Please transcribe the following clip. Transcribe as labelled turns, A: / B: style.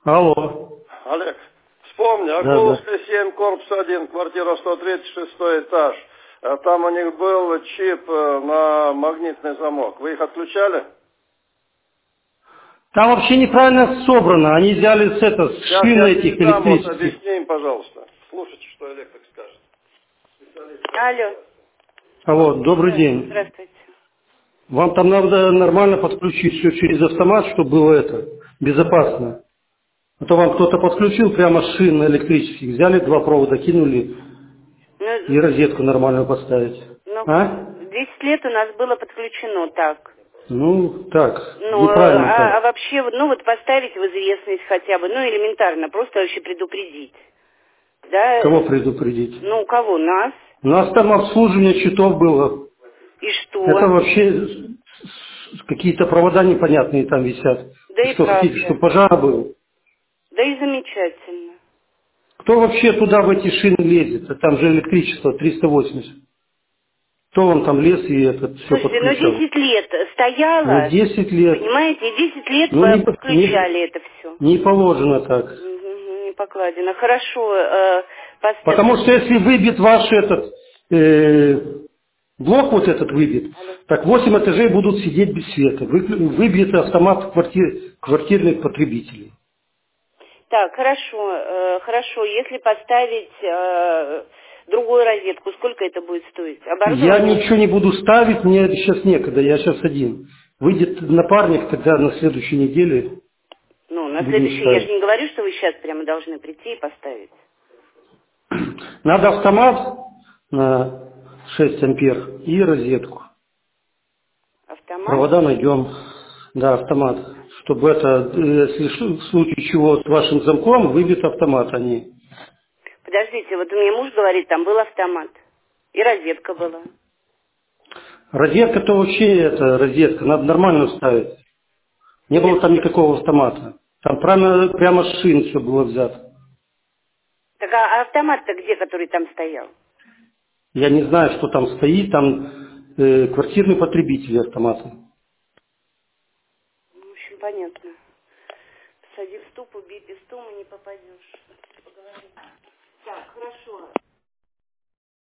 A: Алло.
B: Олег, вспомни,
A: Да, да.
B: Акуловская 7, корпус 1, квартира 136 этаж. Там у них был чип на магнитный замок. Вы их отключали?
A: Там вообще неправильно собрано. Они взяли с
B: Сейчас
A: шин
B: я
A: этих
B: передам, вот
A: электрических.
B: объясни им, пожалуйста. Слушайте, что электрик скажет.
C: Алло.
A: Алло, добрый
C: Да,
A: день.
C: здравствуйте.
A: Вам там надо нормально подключить все через автомат, чтобы было это безопасно. А то вам кто-то подключил прямо с шин электрических. Взяли два провода, кинули и
C: Ну,
A: розетку нормальную поставить.
C: ну,
A: А?
C: 10 лет у нас было подключено так.
A: Ну, так,
C: Ну,
A: неправильно
C: а
A: так.
C: вообще, ну вот поставить в известность хотя бы, ну элементарно, просто вообще предупредить. Да,
A: Кого предупредить?
C: ну у кого? Нас?
A: У нас там обслуживание счетов было.
C: И
A: Это
C: что?
A: вообще какие-то провода непонятные там висят.
C: Да и
A: Что хотите,
C: правда.
A: чтобы пожар был?
C: Да и замечательно.
A: Кто вообще туда в эти шины лезет? А там же электричество 380. Кто вам там лез и это все
C: Слушайте, ну
A: подключал?
C: 10 лет
A: Ну
C: стояло,
A: 10 лет.
C: понимаете, и 10 лет
A: Ну
C: подключали это все.
A: не положено так.
C: Не покладено. Хорошо,
A: Потому что если выбит ваш этот блок вот этот выбит,
C: Алло.
A: так 8 этажей будут сидеть без света. Выбит автомат квартирных потребителей.
C: Так, хорошо, хорошо. Если поставить другую розетку, сколько это будет стоить?
A: Я
C: Оборудование?
A: ничего не буду ставить, мне сейчас некогда, я сейчас один. Выйдет напарник, тогда на следующей неделе
C: Ну, на
A: будем
C: следующий, я же
A: ставить.
C: не говорю, что вы сейчас прямо должны прийти и поставить.
A: Надо автомат на 6 ампер и розетку.
C: Автомат?
A: Провода найдем. Да, автомат. Чтобы это, если в случае чего с вашим замком, выбит автомат, а не...
C: Подождите, вот мне муж говорит, там был автомат. И розетка была.
A: Розетка-то вообще это розетка, надо нормально ставить. Не было
C: Нет.
A: там никакого автомата. Там прямо с шин все было взято.
C: Так а автомат-то где, который там стоял?
A: Я не знаю, что там стоит, там квартирный потребитель автомата.
C: Ну, в общем, понятно. Сади в ступу, бей пестом и не попадешь. Поговорим. Так, хорошо.